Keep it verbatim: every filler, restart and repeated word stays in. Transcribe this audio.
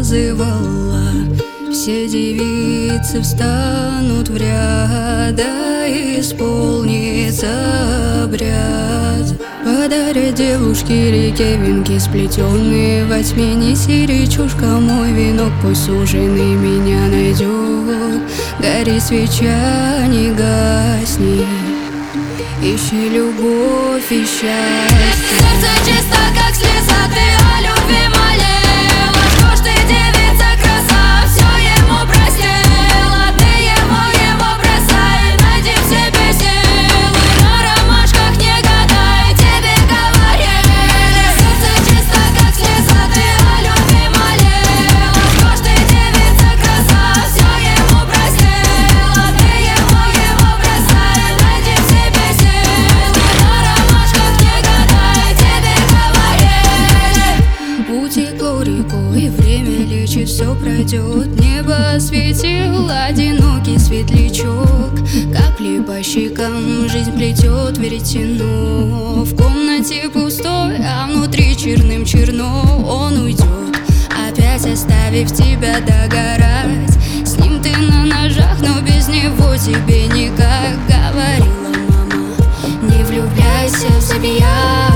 называла. Все девицы встанут в ряд, да исполнится обряд. Подарят девушке реке венки, сплетенные во тьме. Неси, речушка, мой венок, пусть суженый меня найдет. Гори свеча, не гасни, ищи любовь и счастье. Сердце чисто, как слеза, ты о любви молела. Что ж ты, девица, краса, все ему простила. Ты ему его бросай, найди в себе силы. На ромашках не гадай, тебе говорили. Сердце чисто, как слеза, ты о любви молела. Что ж ты, девица, краса, все ему простила. Ты ему его бросай, найди в себе силы. На ромашках не гадай, тебе говорили. Утекло рекой, время лечит, все пройдет. Небо осветил одинокий светлячок. Капли по щекам жизнь плетет веретено. В комнате пустой, а внутри черным черно. Он уйдет, опять оставив тебя догорать. С ним ты на ножах, но без него тебе никак. Говорила мама, не влюбляйся в забияк.